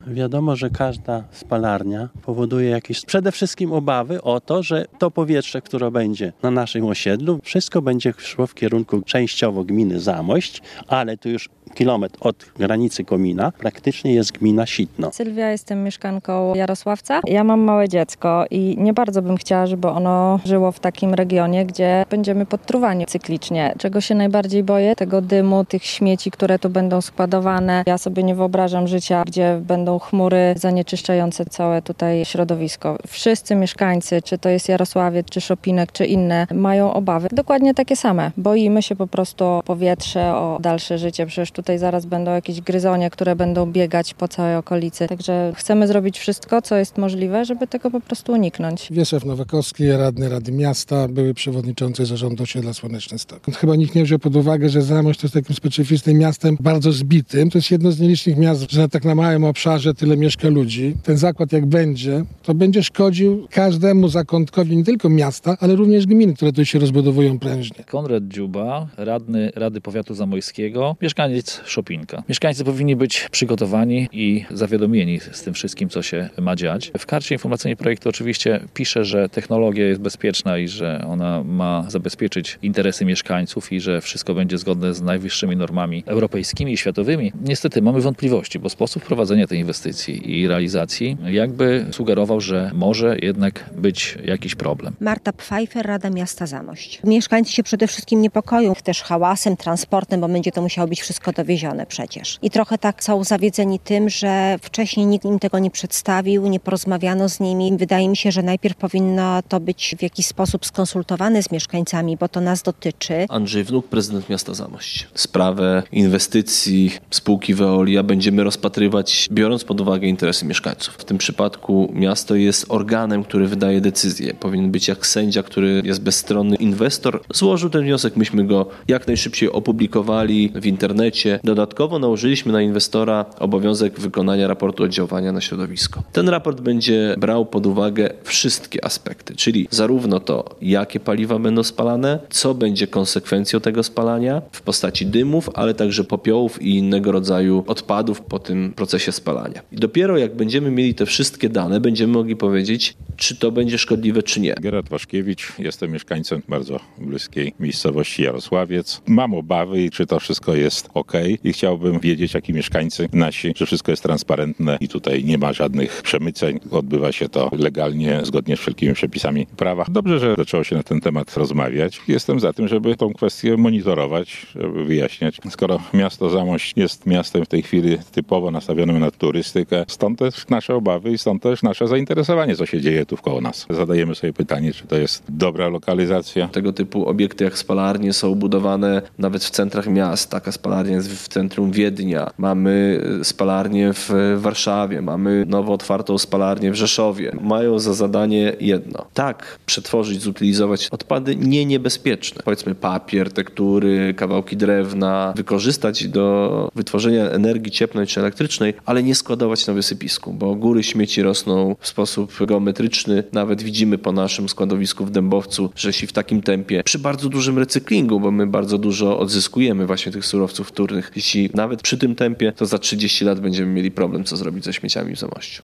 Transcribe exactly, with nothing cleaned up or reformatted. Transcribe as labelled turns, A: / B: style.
A: Wiadomo, że każda spalarnia powoduje jakieś przede wszystkim obawy o to, że to powietrze, które będzie na naszym osiedlu, wszystko będzie szło w kierunku częściowo gminy Zamość, ale tu już kilometr od granicy Komina praktycznie jest gmina Sitno.
B: Sylwia, jestem mieszkanką Jarosławca. Ja mam małe dziecko i nie bardzo bym chciała, żeby ono żyło w takim regionie, gdzie będziemy podtruwani cyklicznie. Czego się najbardziej boję? Tego dymu, tych śmieci, które tu będą składowane. Ja sobie nie wyobrażam życia, gdzie będą chmury zanieczyszczające całe tutaj środowisko. Wszyscy mieszkańcy, czy to jest Jarosławiec, czy Szopinek, czy inne, mają obawy. Dokładnie takie same. Boimy się po prostu o powietrze, o dalsze życie. Przecież tutaj zaraz będą jakieś gryzonie, które będą biegać po całej okolicy. Także chcemy zrobić wszystko, co jest możliwe, żeby tego po prostu uniknąć.
C: Wiesław Nowakowski, radny Rady Miasta, były przewodniczący zarządu osiedla Słoneczny Stok. Chyba nikt nie wziął pod uwagę, że Zamość to jest takim specyficznym miastem, bardzo zbitym. To jest jedno z nielicznych miast, że na tak na małym obszarze tyle mieszka ludzi. Ten zakład jak będzie, to będzie szkodził każdemu zakątkowi nie tylko miasta, ale również gmin, które tu się rozbudowują prężnie.
D: Konrad Dziuba, radny Rady Powiatu Zamojskiego, mieszkaniec Szopinka. Mieszkańcy powinni być przygotowani i zawiadomieni z tym wszystkim, co się ma dziać. W karcie informacyjnej projektu oczywiście pisze, że technologia jest bezpieczna i że ona ma zabezpieczyć interesy mieszkańców i że wszystko będzie zgodne z najwyższymi normami europejskimi i światowymi. Niestety mamy wątpliwości, bo sposób prowadzenia tej inwestycji i realizacji jakby sugerował, że może jednak być jakiś problem.
E: Marta Pfeiffer, Rada Miasta Zamość. Mieszkańcy się przede wszystkim niepokoją też hałasem, transportem, bo będzie to musiało być wszystko dowiezione przecież. I trochę tak są zawiedzeni tym, że wcześniej nikt im tego nie przedstawił, nie porozmawiano z nimi. Wydaje mi się, że najpierw powinno to być w jakiś sposób skonsultowane z mieszkańcami, bo to nas dotyczy.
F: Andrzej Wnuk, prezydent miasta Zamość. Sprawę inwestycji spółki Veolia będziemy rozpatrywać, biorąc pod uwagę interesy mieszkańców. W tym przypadku miasto jest organem, który wydaje decyzję. Powinien być jak sędzia, który jest bezstronny. Inwestor złożył ten wniosek, myśmy go jak najszybciej opublikowali w internecie. Dodatkowo nałożyliśmy na inwestora obowiązek wykonania raportu oddziaływania na środowisko. Ten raport będzie brał pod uwagę wszystkie aspekty, czyli zarówno to, jakie paliwa będą spalane, co będzie konsekwencją tego spalania w postaci dymów, ale także popiołów i innego rodzaju odpadów po tym procesie spalania. I dopiero jak będziemy mieli te wszystkie dane, będziemy mogli powiedzieć, czy to będzie szkodliwe, czy nie.
G: Gerard Waszkiewicz, jestem mieszkańcem bardzo bliskiej miejscowości Jarosławiec. Mam obawy, czy to wszystko jest ok i chciałbym wiedzieć, jak i mieszkańcy nasi, że wszystko jest transparentne i tutaj nie ma żadnych przemyceń. Odbywa się to legalnie, zgodnie z wszelkimi przepisami prawa. Dobrze, że zaczęło się na ten temat rozmawiać. Jestem za tym, żeby tą kwestię monitorować, żeby wyjaśniać. Skoro miasto Zamość jest miastem w tej chwili typowo nastawionym na turystykę, stąd też nasze obawy i stąd też nasze zainteresowanie, co się dzieje tu wkoło nas. Zadajemy sobie pytanie, czy to jest dobra lokalizacja.
F: Tego typu obiekty jak spalarnie są budowane nawet w centrach miast. Taka spalarnia jest w centrum Wiednia. Mamy spalarnię w Warszawie. Mamy nowo otwartą spalarnię w Rzeszowie. Mają za zadanie jedno. Tak, przetworzyć, zutylizować odpady nie niebezpieczne. Powiedzmy papier, tektury, kawałki drewna, wykorzystać do wytworzenia energii cieplnej czy elektrycznej, ale nie składować na wysypisku, bo góry śmieci rosną w sposób geometryczny. Nawet widzimy po naszym składowisku w Dębowcu, że jeśli w takim tempie, przy bardzo dużym recyklingu, bo my bardzo dużo odzyskujemy właśnie tych surowców wtórnych, jeśli nawet przy tym tempie, to za trzydzieści lat będziemy mieli problem, co zrobić ze śmieciami w Zamościu.